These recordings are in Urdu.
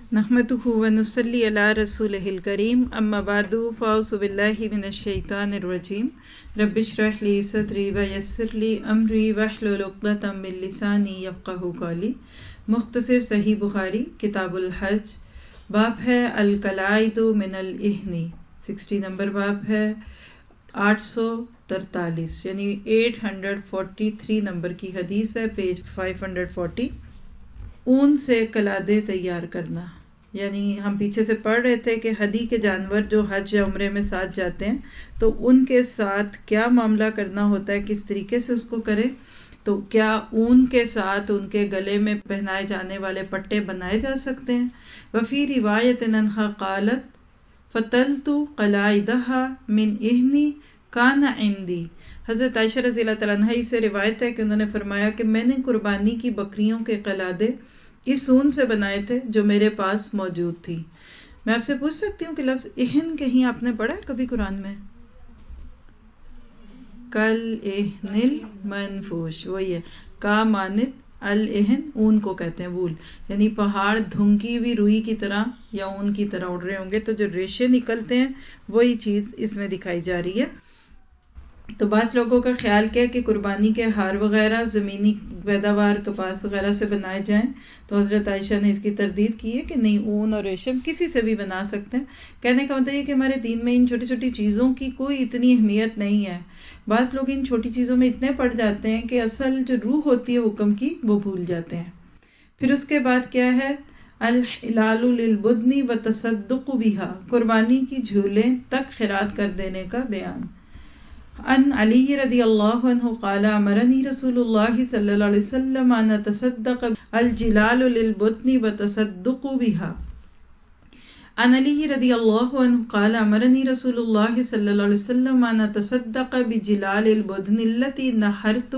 نحمده ونصلي على رسوله الكريم اما بعد فاعوذ بالله من الشيطان الرجيم رب اشرح لي صدري ويسر لي امري واحلل عقدة من لساني يفقهوا قولي۔ مختصر صحیح بخاری کتاب الحج، باب ہے القلائد من الاہن، 60 نمبر باب ہے، 843 یعنی 843 نمبر کی حدیث ہے، پیج 540۔ اون سے قلادے تیار کرنا، یعنی ہم پیچھے سے پڑھ رہے تھے کہ ہدی کے جانور جو حج یا عمرے میں ساتھ جاتے ہیں تو ان کے ساتھ کیا معاملہ کرنا ہوتا ہے، کس طریقے سے اس کو کرے۔ تو کیا اون کے ساتھ ان کے گلے میں پہنائے جانے والے پٹے بنائے جا سکتے ہیں؟ وفی روایت انہا قالت فتلت قلائدها من اہنی کان عندی۔ حضرت عائشہ رضی اللہ تعالیٰ عنہ سے روایت ہے کہ انہوں نے فرمایا کہ میں نے قربانی کی بکریوں کے قلادے اس اون سے بنائے تھے جو میرے پاس موجود تھی۔ میں آپ سے پوچھ سکتی ہوں کہ لفظ اہن کہیں آپ نے پڑھا ہے کبھی قرآن میں؟ کل اہن المنفوش، وہی ہے، کا مانت الاہن، اون کو کہتے ہیں وول، یعنی پہاڑ دھنکی ہوئی روئی کی طرح یا اون کی طرح اڑ رہے ہوں گے تو جو ریشے نکلتے ہیں وہی چیز اس میں دکھائی جا رہی ہے۔ تو بعض لوگوں کا خیال کیا کہ قربانی کے ہار وغیرہ زمینی پیداوار کپاس وغیرہ سے بنائے جائیں، تو حضرت عائشہ نے اس کی تردید کی ہے کہ نہیں، اون اور ریشم کسی سے بھی بنا سکتے ہیں۔ کہنے کا مطلب یہ کہ ہمارے دین میں ان چھوٹی چھوٹی چیزوں کی کوئی اتنی اہمیت نہیں ہے۔ بعض لوگ ان چھوٹی چیزوں میں اتنے پڑ جاتے ہیں کہ اصل جو روح ہوتی ہے حکم کی وہ بھول جاتے ہیں۔ پھر اس کے بعد کیا ہے، الحلال للبدن وتصدق بها، قربانی کی جھولیں تک خیرات کر دینے کا بیان۔ عن علی رضی اللہ عنہ قال امرنی رسول اللہ صلی اللہ علیہ وسلم ان اتصدق الجلال للبطن وتصدق بها۔ عن علی رضی اللہ عنہ قال امرنی رسول اللہ صلی اللہ علیہ وسلم ان اتصدق بجلال البدن التي نحرت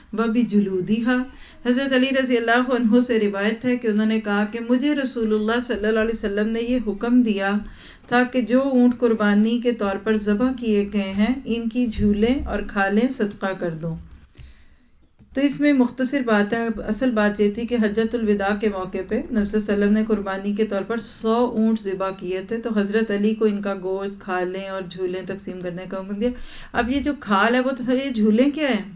وبجلودها۔ حضرت علی رضی اللہ عنہ سے روایت ہے کہ انہوں نے کہا کہ مجھے رسول اللہ صلی اللہ علیہ وسلم نے یہ حکم دیا تھا کہ جو اونٹ قربانی کے طور پر ذبح کیے گئے ہیں ان کی جھولیں اور کھالیں صدقہ کر دو۔ تو اس میں مختصر بات ہے، اصل بات یہ تھی کہ حجۃ الوداع کے موقع پہ نبی صلی اللہ علیہ وسلم نے قربانی کے طور پر 100 اونٹ ذبح کیے تھے، تو حضرت علی کو ان کا گوشت، کھالیں اور جھولیں تقسیم کرنے کا حکم دیا۔ اب یہ جو کھال ہے وہ تو یہ جھولیں کیا ہے؟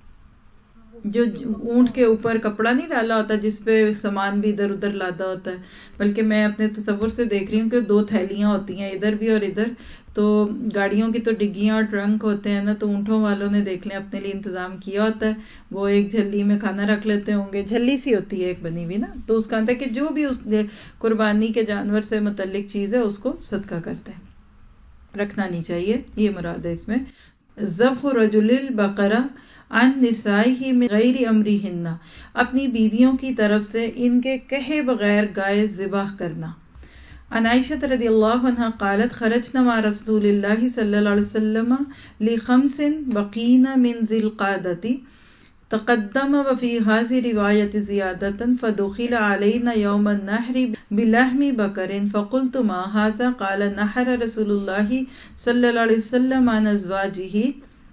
جو اونٹ کے اوپر کپڑا نہیں ڈالا ہوتا جس پہ سامان بھی ادھر ادھر لادا ہوتا ہے، بلکہ میں اپنے تصور سے دیکھ رہی ہوں کہ 2 تھیلیاں ہوتی ہیں ادھر بھی اور ادھر، تو گاڑیوں کی تو ڈگیاں اور ٹرنک ہوتے ہیں نا، تو اونٹوں والوں نے دیکھ لیں اپنے لیے انتظام کیا ہوتا ہے، وہ ایک جھلی میں کھانا رکھ لیتے ہوں گے، جھلی سی ہوتی ہے ایک بنی ہوئی نا، تو اس کا مطلب ہے کہ جو بھی اس قربانی کے جانور سے متعلق چیز ہے اس کو صدقہ کرتے ہیں، رکھنا نہیں چاہیے، یہ مراد ہے اس میں۔ ذبح رجل البقرہ عن نسائہ من غیر امرہن، اپنی بیویوں کی طرف سے ان کے کہے بغیر گائے ذبح کرنا۔ عن عائشہ رضی اللہ عنہا قالت خرجنا مع رسول اللہ صلی اللہ علیہ وسلم لخمس بقین من ذی القعدۃ تقدم وفی هذه روایت زیادۃ فدخل علینا یوم النحر بلحم بکر فقلت ما هذا قال نحر رسول اللہ صلی اللہ علیہ وسلم عن ازواجہ۔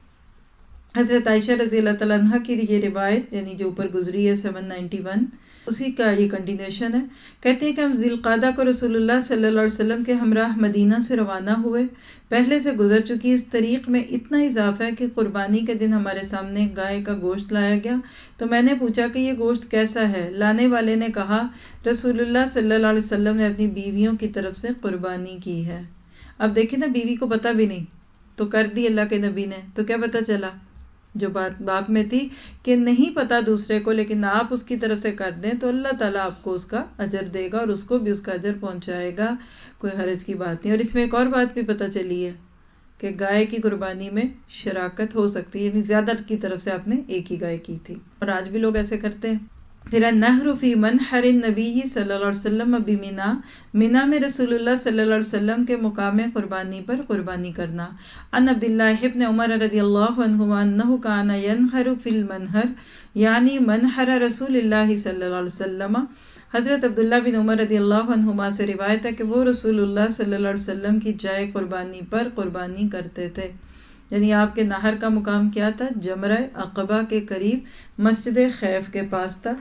حضرت عائشہ رضی اللہ تعالیٰ عنہ کی یہ روایت یعنی جو اوپر گزری ہے 791، اسی کا یہ کنٹینیوشن ہے۔ کہتے ہیں کہ ہم ذی القعدہ کو رسول اللہ صلی اللہ علیہ وسلم کے ہمراہ مدینہ سے روانہ ہوئے، پہلے سے گزر چکی اس طریق میں اتنا اضافہ ہے کہ قربانی کے دن ہمارے سامنے گائے کا گوشت لایا گیا، تو میں نے پوچھا کہ یہ گوشت کیسا ہے؟ لانے والے نے کہا رسول اللہ صلی اللہ علیہ وسلم نے اپنی بیویوں کی طرف سے قربانی کی ہے۔ اب دیکھیں نا، بیوی کو پتہ بھی نہیں تو کر دی اللہ کے نبی نے، تو کیا پتہ چلا؟ جو بات باپ میں تھی کہ نہیں پتا دوسرے کو، لیکن آپ اس کی طرف سے کر دیں تو اللہ تعالیٰ آپ کو اس کا اجر دے گا اور اس کو بھی اس کا اجر پہنچائے گا، کوئی حرج کی بات نہیں۔ اور اس میں ایک اور بات بھی پتہ چلی ہے کہ گائے کی قربانی میں شراکت ہو سکتی ہے، یعنی زیادہ کی طرف سے آپ نے ایک ہی گائے کی تھی، اور آج بھی لوگ ایسے کرتے ہیں۔ پھر النحر فی منحر النبی صلی اللہ علیہ وسلم بمنا، منا میں رسول اللہ صلی اللہ علیہ وسلم کے مقام قربانی پر قربانی کرنا۔ ان عبداللہ ابن عمر رضی اللہ عنہما انہ کان ینحر فی المنحر، یعنی منحر رسول اللہ صلی اللہ علیہ وسلم۔ حضرت عبداللہ بن عمر رضی اللہ عنہما سے روایت ہے کہ وہ رسول اللہ صلی اللہ علیہ وسلم کی جائے قربانی پر قربانی کرتے تھے، یعنی آپ کے نہر کا مقام کیا تھا؟ جمرہ عقبہ کے قریب مسجد خیف کے پاس تھا۔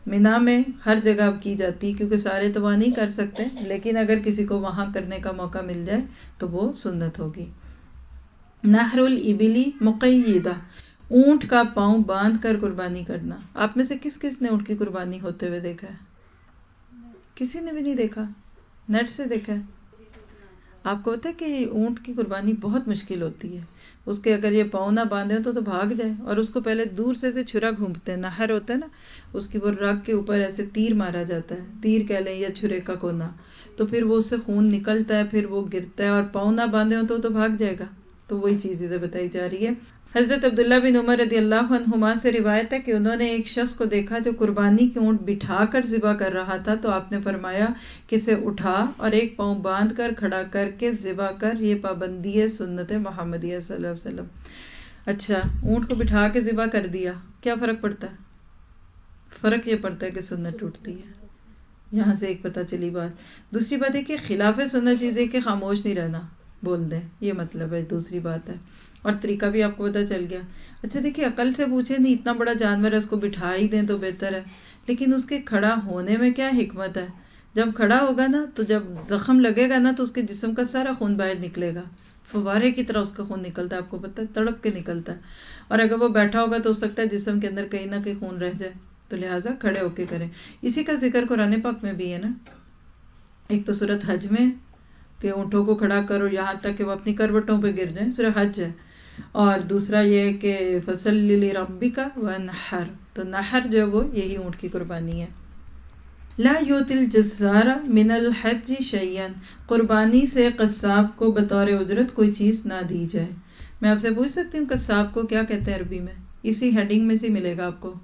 مینا میں ہر جگہ اب کی جاتی کیونکہ سارے تو وہاں نہیں کر سکتے، لیکن اگر کسی کو وہاں کرنے کا موقع مل جائے تو وہ سنت ہوگی۔ نحر الابلی مقیدہ، اونٹ کا پاؤں باندھ کر قربانی کرنا۔ آپ میں سے کس کس نے اونٹ کی قربانی ہوتے ہوئے دیکھا ہے؟ کسی نے بھی نہیں دیکھا؟ نیٹ سے دیکھا ہے؟ آپ کو پتا ہے کہ اونٹ کی قربانی بہت مشکل ہوتی ہے، اس کے اگر یہ پاؤں نہ باندھے تو بھاگ جائے، اور اس کو پہلے دور سے چھرا گھومتے ہیں، نہر ہوتا ہے نا، اس کی وہ رگ کے اوپر ایسے تیر مارا جاتا ہے، تیر کہہ لیں یا چھرے کا کونا، تو پھر وہ اس سے خون نکلتا ہے، پھر وہ گرتا ہے، اور پاؤں نہ باندھے ہو تو بھاگ جائے گا۔ تو وہی چیز ادھر بتائی جا رہی ہے۔ حضرت عبداللہ بن عمر رضی اللہ عنہما سے روایت ہے کہ انہوں نے ایک شخص کو دیکھا جو قربانی کے اونٹ بٹھا کر ذبح کر رہا تھا، تو آپ نے فرمایا کہ اسے اٹھا اور ایک پاؤں باندھ کر کھڑا کر کے ذبح کر، یہ پابندی ہے سنت محمدیہ صلی اللہ علیہ وسلم۔ اچھا، اونٹ کو بٹھا کے ذبح کر دیا، کیا فرق پڑتا ہے؟ فرق یہ پڑتا ہے کہ سنت ٹوٹتی ہے۔ یہاں سے ایک پتہ چلی بات۔ دوسری بات ہے کہ خلاف سنت چیز ہے کہ خاموش نہیں رہنا، بول دیں، یہ مطلب ہے، دوسری بات ہے، اور طریقہ بھی آپ کو پتہ چل گیا۔ اچھا دیکھیے، عقل سے پوچھیں نہیں، اتنا بڑا جانور ہے، اس کو بٹھا ہی دیں تو بہتر ہے، لیکن اس کے کھڑا ہونے میں کیا حکمت ہے؟ جب کھڑا ہوگا نا تو جب زخم لگے گا نا تو اس کے جسم کا سارا خون باہر نکلے گا، فوارے کی طرح اس کا خون نکلتا ہے، آپ کو پتہ ہے، تڑپ کے نکلتا ہے، اور اگر وہ بیٹھا ہوگا تو ہو سکتا ہے جسم کے اندر کہیں نہ کہیں خون رہ جائے، تو لہٰذا کھڑے ہو کے کریں۔ اسی کا ذکر قرآن پاک میں بھی ہے نا، ایک تو سورۃ حج میں کہ اونٹوں کو کھڑا کرو یہاں تک کہ وہ اپنی کروٹوں پہ گر جائیں، سورۃ حج ہے، اور دوسرا یہ کہ فَصَلِّ لِرَبِّكَ وَانْحَرْ، تو نحر جو ہے وہ یہی اونٹ کی قربانی ہے۔ لا یؤتی الجزار من الحج شیئا، قربانی سے قصاب کو بطور اجرت کوئی چیز نہ دی جائے۔ میں آپ سے پوچھ سکتی ہوں قصاب کو کیا کہتے ہیں عربی میں؟ اسی ہیڈنگ میں سے ملے گا آپ کو،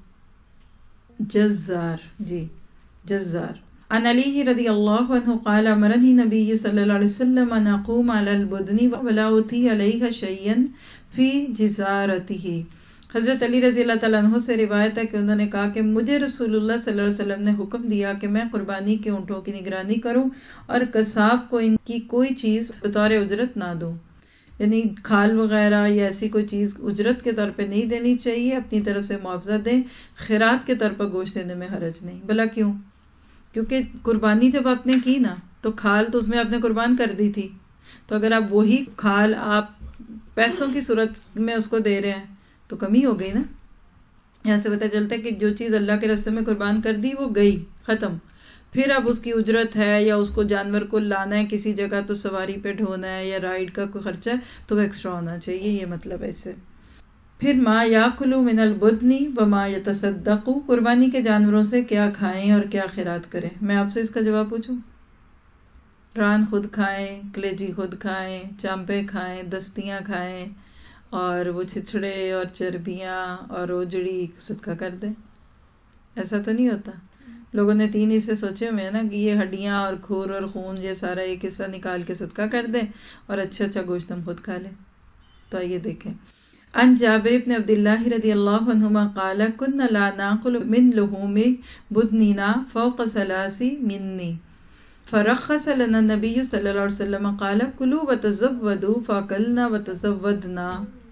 جزار، جی جزار۔ عن علی رضی اللہ عنہ قال امرنی نبی صلی اللہ علیہ وسلم ان اقوم علی البدن ولا اتی علیہ شیئا فی جزارتہ۔ حضرت علی رضی اللہ تعالیٰ عنہ سے روایت ہے کہ انہوں نے کہا کہ مجھے رسول اللہ صلی اللہ علیہ وسلم نے حکم دیا کہ میں قربانی کے اونٹوں کی نگرانی کروں اور قصاب کو ان کی کوئی چیز بطور اجرت نہ دوں، یعنی کھال وغیرہ یا ایسی کوئی چیز اجرت کے طور پہ نہیں دینی چاہیے، اپنی طرف سے معاوضہ دیں، خیرات کے طور پر گوشت دینے میں حرج نہیں۔ بھلا کیوں؟ کیونکہ قربانی جب آپ نے کی نا تو کھال تو اس میں آپ نے قربان کر دی تھی، تو اگر آپ وہی کھال آپ پیسوں کی صورت میں اس کو دے رہے ہیں تو کمی ہو گئی نا۔ یہاں سے پتہ چلتا ہے کہ جو چیز اللہ کے راستے میں قربان کر دی وہ گئی، ختم، پھر اب اس کی اجرت ہے یا اس کو جانور کو لانا ہے کسی جگہ تو سواری پہ ڈھونا ہے یا رائڈ کا کوئی خرچہ ہے تو وہ ایکسٹرا ہونا چاہیے، یہ مطلب ہے اس سے۔ پھر ما یاکل من البدن وما یتصدق، قربانی کے جانوروں سے کیا کھائیں اور کیا خیرات کریں۔ میں آپ سے اس کا جواب پوچھوں؟ ران خود کھائیں، کلیجی خود کھائیں، چامپے کھائیں، دستیاں کھائیں، اور وہ چھچڑے اور چربیاں اور اوجڑی صدقہ کر دیں؟ ایسا تو نہیں ہوتا۔ لوگوں نے 3 حصے سوچے ہوئے ہیں نا کہ یہ ہڈیاں اور کھور اور خون یہ سارا ایک حصہ نکال کے صدقہ کر دیں اور اچھا گوشت ہم خود کھا لیں۔ تو آئیے دیکھیں، عن جابر بن عبداللہ رضی اللہ عنہما قال كنا لا ناكل من لحوم بدننا فوق 3 مني فرخص لنا النبي صلی اللہ علیہ وسلم قال كلوا وتزودوا فاكلنا وتزودنا۔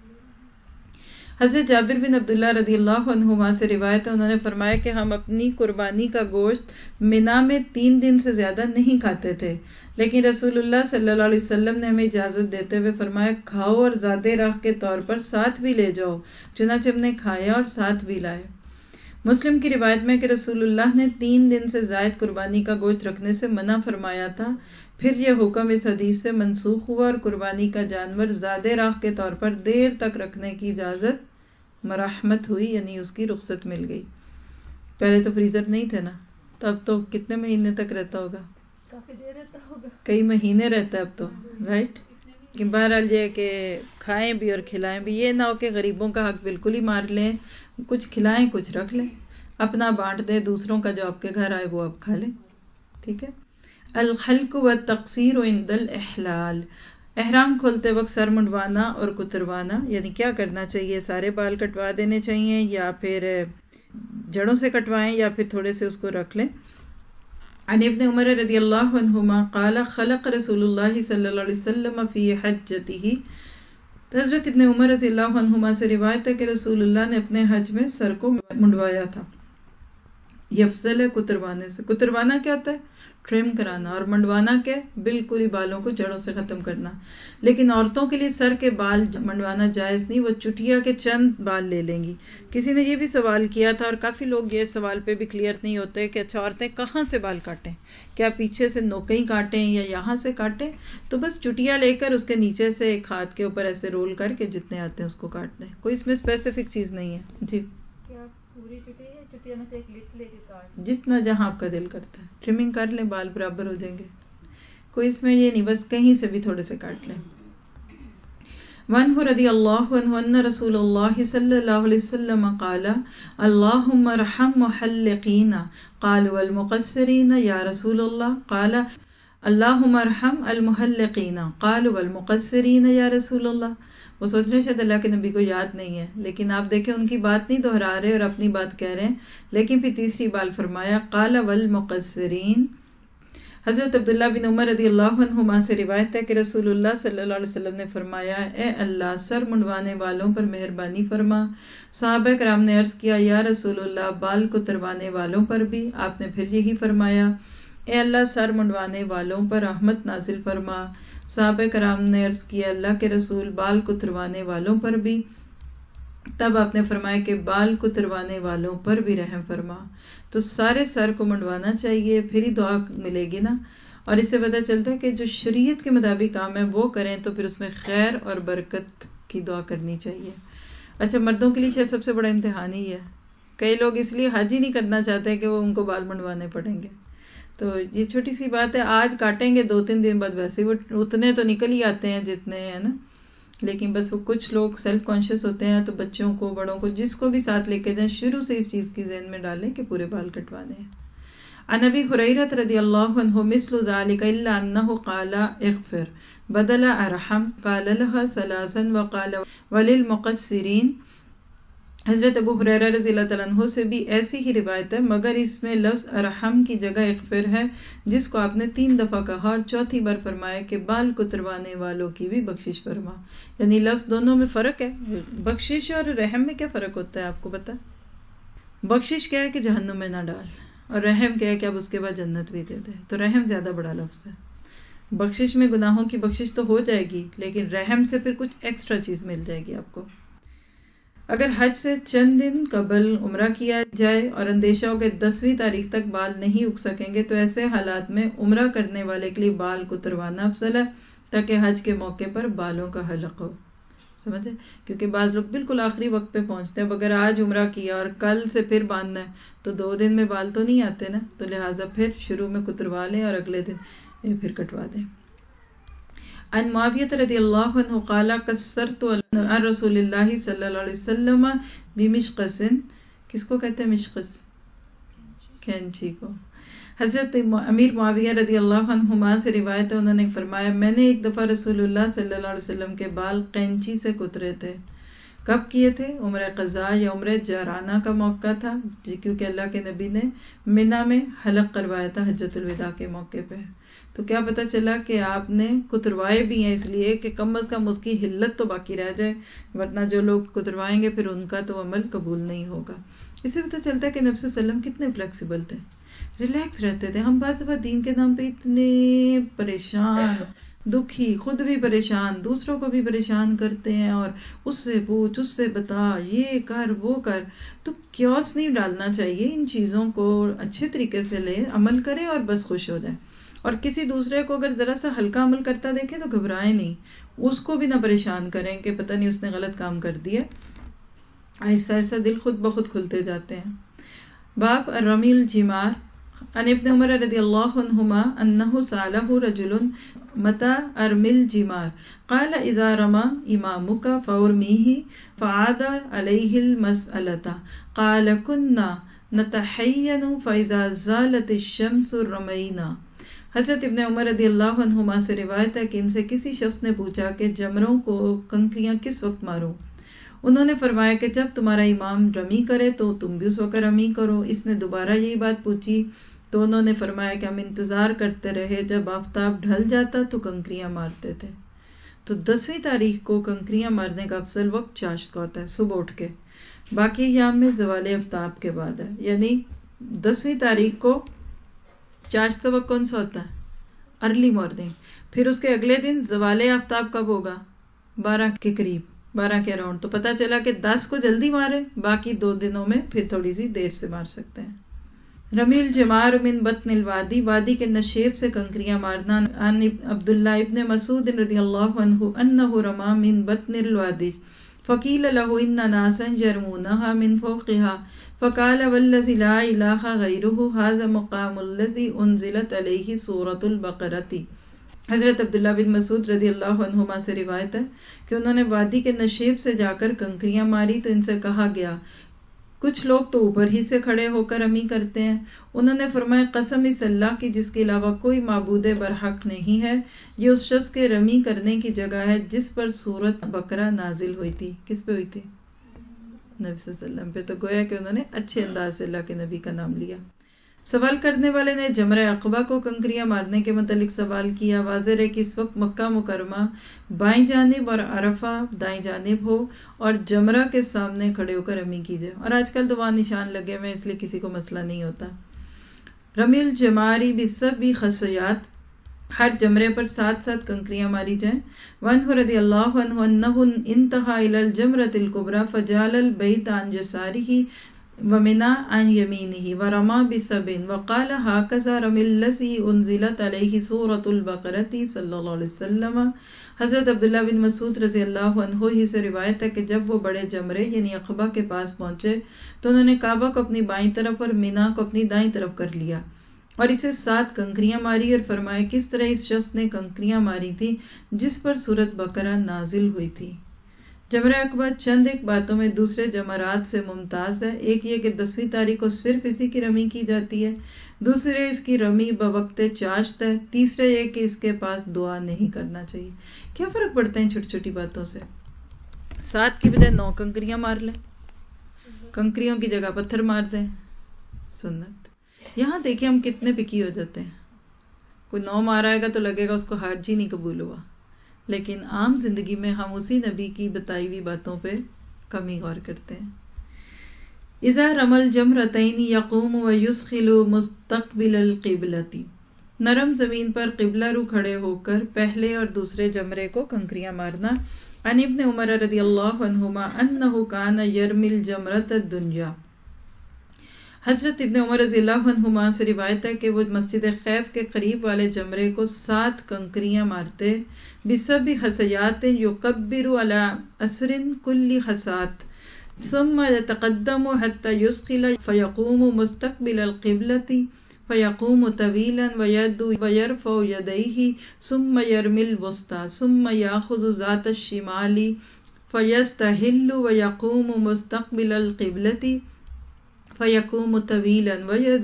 حضرت جابر بن عبداللہ رضی اللہ عنہما سے روایت ہے، انہوں نے فرمایا کہ ہم اپنی قربانی کا گوشت منا میں 3 دن سے زیادہ نہیں کھاتے تھے، لیکن رسول اللہ صلی اللہ علیہ وسلم نے ہمیں اجازت دیتے ہوئے فرمایا کھاؤ اور زیادہ راہ کے طور پر ساتھ بھی لے جاؤ، چنانچہ ہم نے کھایا اور ساتھ بھی لائے۔ مسلم کی روایت میں کہ رسول اللہ نے 3 دن سے زائد قربانی کا گوشت رکھنے سے منع فرمایا تھا، پھر یہ حکم اس حدیث سے منسوخ ہوا اور قربانی کا جانور زیادہ راہ کے طور پر دیر تک رکھنے کی اجازت مرحمت ہوئی، یعنی اس کی رخصت مل گئی۔ پہلے تو فریزر نہیں تھے نا، تو اب تو کتنے مہینے تک رہتا ہوگا؟ کافی دیر رہتا ہوگا، کئی مہینے رہتا ہے اب تو، رائٹ؟ کہ بہرحال یہ کہ کھائیں بھی اور کھلائیں بھی، یہ نہ ہو کہ غریبوں کا حق بالکل ہی مار لیں، کچھ کھلائیں کچھ رکھ لیں، اپنا بانٹ دیں، دوسروں کا جو آپ کے گھر آئے وہ آپ کھا لیں، ٹھیک ہے۔ الخلق والتقصیر عند الاحلال، احرام کھولتے وقت سر منڈوانا اور کتروانا، یعنی کیا کرنا چاہیے؟ سارے بال کٹوا دینے چاہیے یا پھر جڑوں سے کٹوائیں یا پھر تھوڑے سے اس کو رکھ لیں۔ عن ابن عمر رضی اللہ عنہما قال خلق رسول اللہ صلی اللہ علیہ وسلم فی حجتہ، حضرت ابن عمر رضی اللہ عنہما سے روایت ہے کہ رسول اللہ نے اپنے حج میں سر کو منڈوایا تھا۔ یفصل ہے کتروانے سے. کتروانا کیا ہوتا ہے؟ ٹرم کرانا. اور منڈوانا کیا ہے؟ بالکل ہی بالوں کو جڑوں سے ختم کرنا. لیکن عورتوں کے لیے سر کے بال منڈوانا جائز نہیں، وہ چٹیا کے چند بال لے لیں گی. کسی نے یہ بھی سوال کیا تھا، اور کافی لوگ یہ سوال پہ بھی کلیئر نہیں ہوتے کہ اچھا عورتیں کہاں سے بال کاٹیں، کیا پیچھے سے نوکیں کاٹیں یا یہاں سے کاٹیں؟ تو بس چٹیا لے کر اس کے نیچے سے ایک ہاتھ کے اوپر ایسے رول کر کے جتنے آتے ہیں اس کو کاٹ دیں. کوئی اس میں اسپیسیفک چیز نہیں ہے. جی پوری چٹیا میں سے ایک لٹ لے کے کاٹ، جتنا جہاں آپ کا دل کرتا ہے ٹرمنگ کر لیں، بال برابر ہو جائیں گے. کوئی اس میں یہ نہیں، بس کہیں سے بھی تھوڑے سے کاٹ لیں. وعنہ رضی اللہ عنہ ان رسول اللہ صلی اللہ علیہ وسلم قال اللہم ارحم محلقین قالوا والمقصرین یا رسول اللہ قال اللہم ارحم المحلقین قالوا والمقصرین یا رسول اللہ. وہ سوچ رہے شاید اللہ کے نبی کو یاد نہیں ہے، لیکن آپ دیکھیں ان کی بات نہیں دہرا رہے اور اپنی بات کہہ رہے ہیں. لیکن پھر تیسری بار فرمایا قال والمقصرین. حضرت عبداللہ بن عمر رضی اللہ عنہما سے روایت ہے کہ رسول اللہ صلی اللہ علیہ وسلم نے فرمایا اے اللہ سر منڈوانے والوں پر مہربانی فرما. صحابہ کرام نے عرض کیا یا رسول اللہ بال کتروانے والوں پر بھی؟ آپ نے پھر یہی فرمایا اے اللہ سر منڈوانے والوں پر رحمت نازل فرما. صحابہ کرام نے عرض کیا اللہ کے رسول بال کتروانے والوں پر بھی؟ تب آپ نے فرمایا کہ بال کتروانے والوں پر بھی رحم فرما. تو سارے سر کو منڈوانا چاہیے، پھر ہی دعا ملے گی نا. اور اس سے پتہ چلتا ہے کہ جو شریعت کے مطابق کام ہے وہ کریں تو پھر اس میں خیر اور برکت کی دعا کرنی چاہیے. اچھا مردوں کے لیے شاید سب سے بڑا امتحان ہی ہے. کئی لوگ اس لیے حج ہی نہیں کرنا چاہتے کہ وہ ان کو بال منڈوانے پڑیں گے. تو یہ چھوٹی سی بات ہے، آج کاٹیں گے 2-3 دن بعد ویسے وہ اتنے تو نکل ہی آتے ہیں جتنے ہیں نا. لیکن بس وہ کچھ لوگ سیلف کانشیس ہوتے ہیں، تو بچوں کو بڑوں کو جس کو بھی ساتھ لے کے جائیں شروع سے اس چیز کی ذہن میں ڈالیں کہ پورے بال کٹوانے ہیں. عن ابی ہریرہ رضی اللہ عنہ مثل ذلك الا انه قال اغفر بدل ارحم قال لها ثلاثا وقال وللمقصرين. حضرت ابو ہریرہ رضی اللہ تعالیٰ عنہ سے بھی ایسی ہی روایت ہے، مگر اس میں لفظ ارحم کی جگہ اغفر ہے، جس کو آپ نے 3 دفعہ کہا اور چوتھی بار فرمایا کہ بال کتروانے والوں کی بھی بخشش فرما. یعنی لفظ دونوں میں فرق ہے. بخشش اور رحم میں کیا فرق ہوتا ہے آپ کو پتا؟ بخشش کیا ہے کہ جہنم میں نہ ڈال، اور رحم کیا ہے کہ اب اس کے بعد جنت بھی دے دے. تو رحم زیادہ بڑا لفظ ہے. بخشش میں گناہوں کی بخشش تو ہو جائے گی، لیکن رحم سے پھر کچھ ایکسٹرا چیز مل جائے گی آپ کو. اگر حج سے چند دن قبل عمرہ کیا جائے اور اندیشہ ہو کہ 10ویں تاریخ تک بال نہیں اگ سکیں گے تو ایسے حالات میں عمرہ کرنے والے کے لیے بال کتروانا افضل ہے، تاکہ حج کے موقع پر بالوں کا حلق ہو. سمجھے؟ کیونکہ بعض لوگ بالکل آخری وقت پہ پہنچتے ہیں. اب اگر آج عمرہ کیا اور کل سے پھر باندھنا ہے تو 2 دن میں بال تو نہیں آتے نا. تو لہٰذا پھر شروع میں کتروا لیں اور اگلے دن پھر کٹوا دیں. عن معاویہ رضی اللہ عنہ قال قصرت عن رسول اللہ صلی اللہ علیہ وسلم بمشقص. کس کو کہتے ہیں مشقص؟ کینچی کو. حضرت امیر معاویہ رضی اللہ عنہما سے روایت ہے، انہوں نے فرمایا میں نے ایک دفعہ رسول اللہ صلی اللہ علیہ وسلم کے بال قینچی سے کترے تھے. کب کیے تھے؟ عمرہ قضاء یا عمرہ جارانہ کا موقع تھا، کیونکہ اللہ کے نبی نے منی میں حلق کروایا تھا حجۃ الوداع کے موقع پہ. تو کیا پتہ چلا کہ آپ نے کتروائے بھی ہیں اس لیے کہ کم از کم اس کی حلت تو باقی رہ جائے، ورنہ جو لوگ کتروائیں گے پھر ان کا تو عمل قبول نہیں ہوگا. اس سے پتہ چلتا ہے کہ نبی صلی اللہ علیہ وسلم کتنے فلیکسیبل تھے، ریلیکس رہتے تھے. ہم بعض دین کے نام پہ اتنے پریشان، دکھی، خود بھی پریشان، دوسروں کو بھی پریشان کرتے ہیں، اور اس سے پوچھ، اس سے بتا، یہ کر، وہ کر. تو کیوس نہیں ڈالنا چاہیے. ان چیزوں کو اچھے طریقے سے لیں، عمل کریں اور بس خوش ہو جائیں. اور کسی دوسرے کو اگر ذرا سا ہلکا عمل کرتا دیکھیں تو گھبرائیں نہیں، اس کو بھی نہ پریشان کریں کہ پتہ نہیں اس نے غلط کام کر دیا. آہستہ آہستہ دل خود بخود کھلتے جاتے ہیں. باب الرمی الجمار. عن ابن عمر رضی اللہ عنہما انہ سألہ رجل متى ارمی الجمار قال اذا رمى امامك فارمیہ فعاد علیہ المسألة قال كنا نتحین فاذا زالت الشمس رمینا. حضرت ابن عمر رضی اللہ عنہما سے روایت ہے کہ ان سے کسی شخص نے پوچھا کہ جمروں کو کنکریاں کس وقت ماروں؟ انہوں نے فرمایا کہ جب تمہارا امام رمی کرے تو تم بھی اس وقت رمی کرو. اس نے دوبارہ یہی بات پوچھی تو انہوں نے فرمایا کہ ہم انتظار کرتے رہے، جب آفتاب ڈھل جاتا تو کنکریاں مارتے تھے. تو 10ویں تاریخ کو کنکریاں مارنے کا افضل وقت چاشت کا ہوتا ہے، صبح اٹھ کے. باقی ایام میں زوال آفتاب کے بعد ہے، یعنی 10ویں تاریخ کو چاشت کا وقت کون سا ہوتا ہے؟ Early morning. پھر اس کے اگلے دن زوال آفتاب کب ہوگا؟ 12 کے قریب، 12 کے اراؤنڈ. تو پتا چلا کہ 10 کو جلدی مارے، باقی 2 دنوں میں پھر تھوڑی سی دیر سے مار سکتے ہیں. رمی الجمار من بطن الوادی، وادی کے نشیب سے کنکریاں مارنا. عن عبداللہ ابن مسعود رضی اللہ عنہ انہ رما من بطن الوادی فقیل له ان ناسا یرمونها من فوقها فقال والذی لا الہ غیرہ ھذا مقام الذی انزلت علیہ سورۃ البقرۃ. حضرت عبداللہ بن مسعود رضی اللہ عنہما سے روایت ہے کہ انہوں نے وادی کے نشیب سے جا کر کنکریاں ماری تو ان سے کہا گیا، کچھ لوگ تو اوپر ہی سے کھڑے ہو کر رمی کرتے ہیں. انہوں نے فرمایا، قسم اس اللہ کی جس کے علاوہ کوئی معبود برحق نہیں ہے، یہ اس شخص کے رمی کرنے کی جگہ ہے جس پر سورۃ بقرہ نازل ہوئی تھی. کس پہ ہوئی تھی؟ نبی صلی اللہ علیہ وسلم پہ. تو گویا کہ انہوں نے اچھے انداز سے اللہ کے نبی کا نام لیا. سوال کرنے والے نے جمرہ عقبہ کو کنکریاں مارنے کے متعلق سوال کیا. واضح ہے کہ اس وقت مکہ مکرمہ بائیں جانب اور عرفہ دائیں جانب ہو اور جمرہ کے سامنے کھڑے ہو کر رمی کی جائے. اور آج کل تو وہاں نشان لگے ہوئے اس لیے کسی کو مسئلہ نہیں ہوتا. رمی الجماری بسبع خصیات، ہر جمرے پر 7 کنکریاں ماری جائیں. وعنہ رضی اللہ عنہ انہ انتہا الی الجمرۃ الکبریٰ فجعل البیت عن یسارہ ومنى عن یمینہ ورمى بسبع وقال ہکذا رمی الذی انزلت علیہ سورۃ البقرۃ صلی اللہ علیہ وسلم. حضرت عبداللہ بن مسعود رضی اللہ عنہ ہی سے روایت ہے کہ جب وہ بڑے جمرے یعنی عقبہ کے پاس پہنچے تو انہوں نے کعبہ کو اپنی بائیں طرف اور منی کو اپنی دائیں طرف کر لیا اور اسے 7 کنکریاں ماری اور فرمایا کس طرح اس شخص نے کنکریاں ماری تھی جس پر سورۃ بقرہ نازل ہوئی تھی. جمرہ عقبہ چند ایک باتوں میں دوسرے جمرات سے ممتاز ہے. ایک یہ کہ 10ویں تاریخ کو صرف اسی کی رمی کی جاتی ہے. دوسرے اس کی رمی بوقت چاشت ہے. تیسرے یہ کہ اس کے پاس دعا نہیں کرنا چاہیے. کیا فرق پڑتا ہے ان چھوٹی چھوٹی باتوں سے؟ 7 کی بجائے 9 کنکریاں مار لیں، کنکریوں کی جگہ پتھر مار دیں، سنت. یہاں دیکھیں ہم کتنے پکی ہو جاتے ہیں. کوئی 9 مار آئے گا تو لگے گا اس کو حج ہی نہیں قبول ہوا، لیکن عام زندگی میں ہم اسی نبی کی بتائی ہوئی باتوں پہ کم ہی غور کرتے ہیں. اذا رمل جمرتین یقوم ویسخل مستقبل القبلۃ، نرم زمین پر قبلہ رو کھڑے ہو کر پہلے اور دوسرے جمرے کو کنکریاں مارنا. عن ابن عمر رضی اللہ عنہما انہ کان یرمی الجمرۃ الدنیا، حضرت ابن عمر رضی اللہ عنہما سے روایت ہے کہ وہ مسجد خیف کے قریب والے جمرے کو 7 کنکریاں مارتے. بسبع خصیات یکبر علی اثر کل خصات ثم یتقدم حتى یثقل فیقوم مستقبل القبلۃ فیقوم طویلا ویرفع یدیہ ثم یرمی الوسطی ثم یاخذ ذات الشمال فیستہل ویقوم مستقبل القبلۃ فیقوم طویلا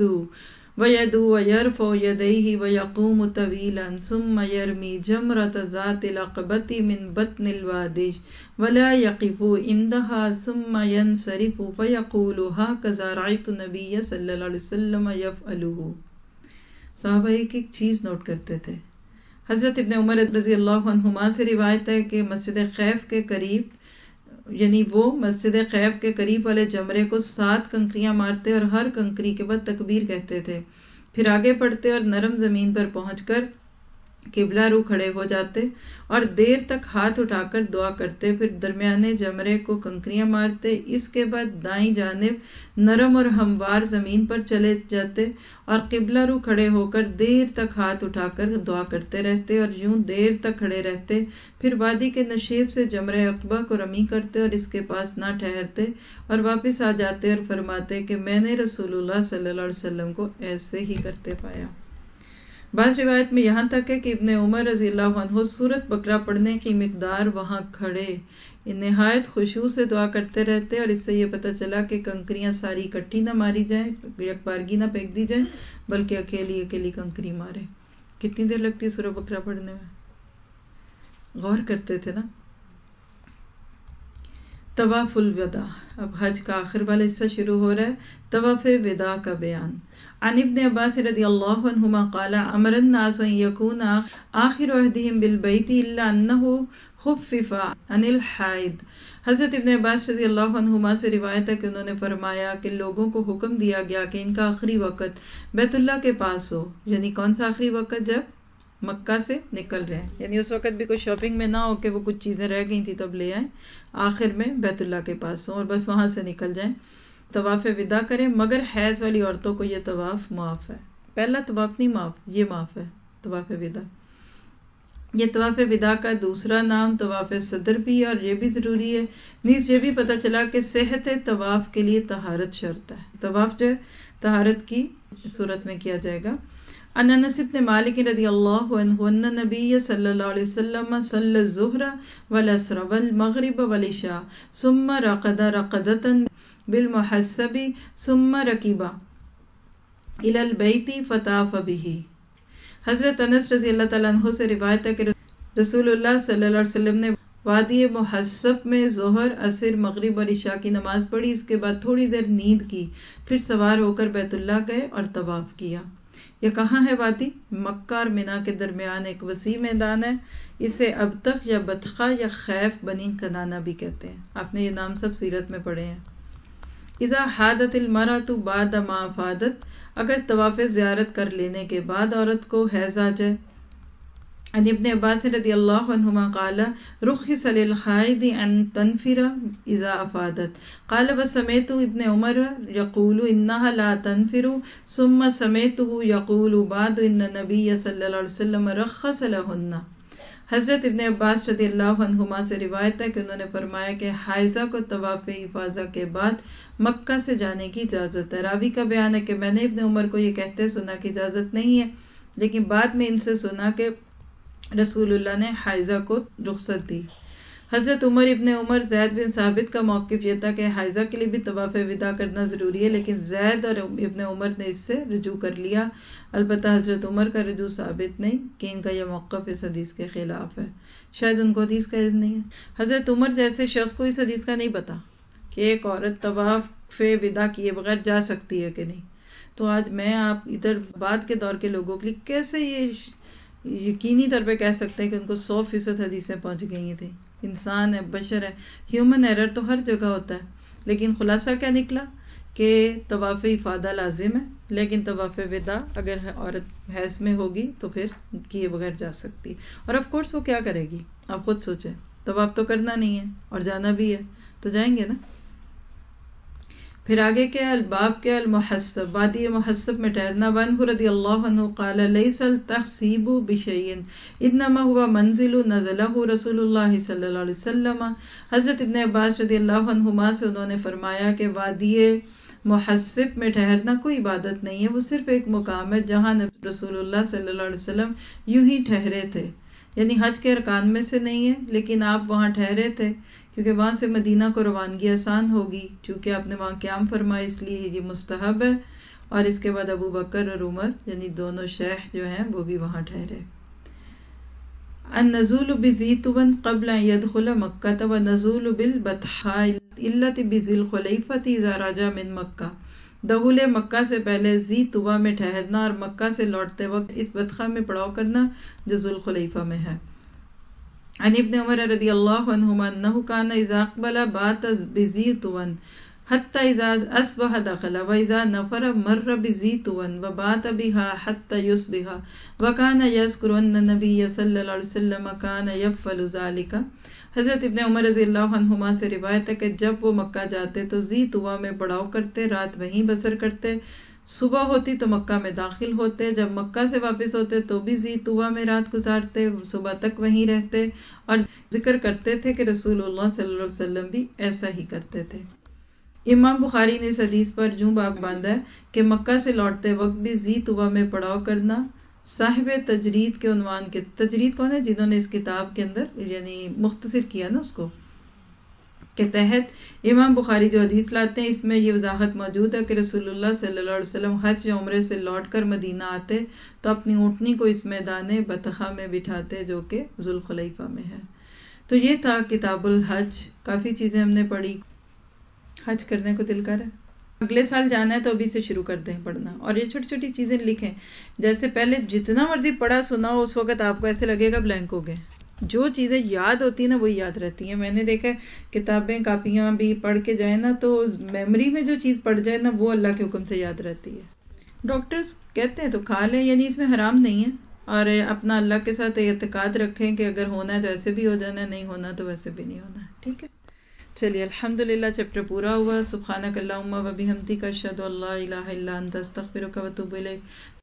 ویدعو ویرفع یدیہ ویقوم طویلا ثم یرمی جمرۃ ذات العقبۃ من بطن الوادی ولا یقف عندها ثم ینصرف فیقول ہکذا رأیت النبی صلی اللہ علیہ وسلم یفعلہ. صحابہ ایک چیز نوٹ کرتے تھے. حضرت ابن عمر رضی اللہ عنہما سے روایت ہے کہ مسجد خیف کے قریب یعنی وہ مسجد خیف کے قریب والے جمرے کو 7 کنکریاں مارتے اور ہر کنکری کے بعد تکبیر کہتے تھے. پھر آگے بڑھتے اور نرم زمین پر پہنچ کر قبلہ رو کھڑے ہو جاتے اور دیر تک ہاتھ اٹھا کر دعا کرتے. پھر درمیانے جمرے کو کنکریاں مارتے. اس کے بعد دائیں جانب نرم اور ہموار زمین پر چلے جاتے اور قبلہ رو کھڑے ہو کر دیر تک ہاتھ اٹھا کر دعا کرتے رہتے اور یوں دیر تک کھڑے رہتے. پھر وادی کے نشیب سے جمرہ عقبہ کو رمی کرتے اور اس کے پاس نہ ٹھہرتے اور واپس آ جاتے اور فرماتے کہ میں نے رسول اللہ صلی اللہ علیہ وسلم کو ایسے ہی کرتے پایا. بعض روایت میں یہاں تک ہے کہ ابن عمر رضی اللہ عنہ سورۃ بقرہ پڑھنے کی مقدار وہاں کھڑے نہایت خشوع سے دعا کرتے رہتے اور اس سے یہ پتہ چلا کہ کنکریاں ساری اکٹھی نہ ماری جائیں، یک بارگی نہ پھینک دی جائیں، بلکہ اکیلی اکیلی کنکری مارے. کتنی دیر لگتی ہے سورۃ بقرہ پڑھنے میں؟ غور کرتے تھے نا. طواف الوداع، اب حج کا آخر والا حصہ شروع ہو رہا ہے. طواف وداع کا بیان. عن ابن عباس رضی اللہ عنہما قال امر الناس ان یکون آخر عہدہم بالبیت الا انہ خفف عن الحائض. حضرت ابن عباس رضی اللہ عنہما سے روایت ہے کہ انہوں نے فرمایا کہ لوگوں کو حکم دیا گیا کہ ان کا آخری وقت بیت اللہ کے پاس ہو. یعنی کون سا آخری وقت؟ جب مکہ سے نکل رہے ہیں، یعنی اس وقت بھی کوئی شاپنگ میں نہ ہو کہ وہ کچھ چیزیں رہ گئی تھی تب لے آئیں، آخر میں بیت اللہ کے پاس ہوں اور بس وہاں سے نکل جائیں، طواف وداع کریں. مگر حیض والی عورتوں کو یہ طواف معاف ہے. پہلا طواف نہیں معاف، یہ معاف ہے طواف وداع. یہ طواف وداع کا دوسرا نام طواف صدر بھی ہے، اور یہ بھی ضروری ہے. نیز یہ بھی پتہ چلا کہ صحت طواف کے لیے طہارت شرط ہے. طواف جو ہے طہارت کی صورت میں کیا جائے گا. عن انس بن مالک رضی اللہ عنہ ان نبی صلی اللہ علیہ وسلم صلی الظہر والعصر والمغرب والعشاء ثم رقد رقدۃ بالمحسب ثم رکب الی البیت فطاف به. حضرت انس رضی اللہ تعالیٰ عنہ سے روایت ہے کہ رسول اللہ صلی اللہ علیہ وسلم نے وادی محسب میں ظہر، عصر، مغرب اور عشاء کی نماز پڑھی. اس کے بعد تھوڑی دیر نیند کی، پھر سوار ہو کر بیت اللہ گئے اور طواف کیا. یہ کہاں ہے وادی؟ مکہ اور منا کے درمیان ایک وسیع میدان ہے. اسے ابتخ یا بطخہ یا خیف بنی کنانہ بھی کہتے ہیں. آپ نے یہ نام سب سیرت میں پڑھے ہیں. اذا حادت المرأۃ بعد ما افادت، اگر طواف زیارت کر لینے کے بعد عورت کو حیض آ جائے. عن ابن عباس رضی اللہ عنہما قال رخص للحائض ان تنفر اذا افادت. قال وسمعت ابن عمر يقول انها لا تنفر ثم سمعته يقول بعد ان النبي صلی اللہ علیہ وسلم رخص لهن. حضرت ابن عباس رضی اللہ عنہما سے روایت ہے کہ انہوں نے فرمایا کہ حائضہ کو طواف افاضہ کے بعد مکہ سے جانے کی اجازت ہے. راوی کا بیان ہے کہ میں نے ابن عمر کو یہ کہتے سنا کہ اجازت نہیں ہے، لیکن بعد میں ان سے سنا کہ رسول اللہ نے حائضہ کو رخصت دی. حضرت ابن عمر زید بن ثابت کا موقف یہ تھا کہ حائضہ کے لیے بھی طواف وداع کرنا ضروری ہے، لیکن زید اور ابن عمر نے اس سے رجوع کر لیا. البتہ حضرت عمر کا رجوع ثابت نہیں کہ ان کا یہ موقف اس حدیث کے خلاف ہے. شاید ان کو حدیث کا علم نہیں ہے. حضرت عمر جیسے شخص کو اس حدیث کا نہیں پتا کہ ایک عورت طواف وداع کیے بغیر جا سکتی ہے کہ نہیں. تو آج میں آپ ادھر بعد کے دور کے لوگوں کے لیے کیسے یہ یقینی طور پہ کہہ سکتے ہیں کہ ان کو 100% حدیثیں پہنچ گئی تھیں. انسان ہے، بشر ہے، ہیومن ایرر تو ہر جگہ ہوتا ہے. لیکن خلاصہ کیا نکلا کہ طواف افادہ لازم ہے، لیکن طواف وداع اگر عورت حیض میں ہوگی تو پھر کیے بغیر جا سکتی. اور آف کورس وہ کیا کرے گی؟ آپ خود سوچیں. طواف تو کرنا نہیں ہے اور جانا بھی ہے تو جائیں گے نا. پھر آگے کیا؟ الباب کے المحسب، وادی محسب میں ٹھہرنا. وعنہ رضی اللہ عنہ قال لیس التحسیب بشیء انما هو منزل نزلہ رسول اللہ صلی اللہ علیہ وسلم. حضرت ابن عباس رضی اللہ عنہما سے انہوں نے فرمایا کہ وادی محسب میں ٹھہرنا کوئی عبادت نہیں ہے، وہ صرف ایک مقام ہے جہاں رسول اللہ صلی اللہ علیہ وسلم یوں ہی ٹھہرے تھے. یعنی حج کے ارکان میں سے نہیں ہے، لیکن آپ وہاں ٹھہرے تھے کیونکہ وہاں سے مدینہ کو روانگی آسان ہوگی. چونکہ آپ نے وہاں قیام فرمایا اس لیے یہ مستحب ہے. اور اس کے بعد ابو بکر اور عمر یعنی دونوں شیخ جو ہیں وہ بھی وہاں ٹھہرے. النزول بذی طوى قبل ان يدخل مکہ ونزول بالبطحاء التي بذی الخلیفۃ اذا رجع من مکہ. دخول مکہ سے پہلے ذی طویٰ میں ٹھہرنا اور مکہ سے لوٹتے وقت اس بطحاء میں پڑاؤ کرنا جو ذوالخلیفہ میں ہے. عن ابن عمر رضی اللہ عنہما انہ کان اذا اقبل بات بذی طوى حتى اذا اصبح دخل واذا نفر مر بذی طوى وبات بها حتى يصبح وكان يذكر ان النبي صلی اللہ علیہ وسلم كان يفعل ذلك. حضرت ابن عمر رضی اللہ عنہما سے روایت ہے کہ جب وہ مکہ جاتے تو ذی طویٰ میں پڑاؤ کرتے، رات وہیں بسر کرتے. صبح ہوتی تو مکہ میں داخل ہوتے، جب مکہ سے واپس ہوتے تو بھی ذی طویٰ میں رات گزارتے، صبح تک وہیں رہتے اور ذکر کرتے تھے کہ رسول اللہ صلی اللہ علیہ وسلم بھی ایسا ہی کرتے تھے. امام بخاری نے اس حدیث پر یوں باب باندھا ہے کہ مکہ سے لوٹتے وقت بھی ذی طویٰ میں پڑاؤ کرنا. صاحب تجرید کے عنوان کے، تجرید کون ہے؟ جنہوں نے اس کتاب کے اندر یعنی مختصر کیا نا اس کو، کے تحت امام بخاری جو حدیث لاتے ہیں اس میں یہ وضاحت موجود ہے کہ رسول اللہ صلی اللہ علیہ وسلم حج یا عمرے سے لوٹ کر مدینہ آتے تو اپنی اونٹنی کو اس میدان بطحاء میں بٹھاتے جو کہ ذوالخلیفہ میں ہے. تو یہ تھا کتاب الحج. کافی چیزیں ہم نے پڑھی. حج کرنے کو دل کر ہے، اگلے سال جانا ہے تو ابھی سے شروع کر دیں پڑھنا. اور یہ چھوٹی چھوٹی چیزیں لکھیں، جیسے پہلے جتنا مرضی پڑھا سنا ہو اس وقت آپ کو ایسے لگے گا بلینک ہو گئے. جو چیزیں یاد ہوتی ہیں نا وہی یاد رہتی ہیں. میں نے دیکھا ہے کتابیں کاپیاں بھی پڑھ کے جائیں نا تو میموری میں جو چیز پڑ جائے نا وہ اللہ کے حکم سے یاد رہتی ہے. ڈاکٹرز کہتے ہیں تو کھا لیں، یعنی اس میں حرام نہیں ہے، اور اپنا اللہ کے ساتھ اعتقاد رکھیں کہ اگر ہونا ہے تو ایسے بھی ہو جانا ہے، نہیں ہونا تو ویسے بھی نہیں ہونا ہے. ٹھیک ہے، چلیے الحمدللہ چیپٹر پورا ہوا. سبحانک اللہم و بحمدک اشہد ان لا الہ الا انت استغفرک و اتوب الیک.